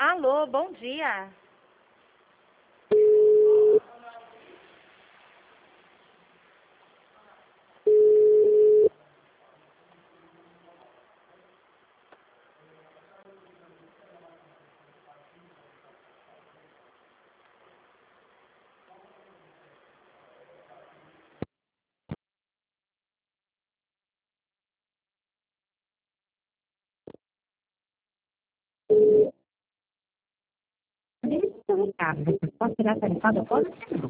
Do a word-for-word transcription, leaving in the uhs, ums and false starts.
Alô, bom dia. Deixe seu recado, você pode ser tarifado após o sinal.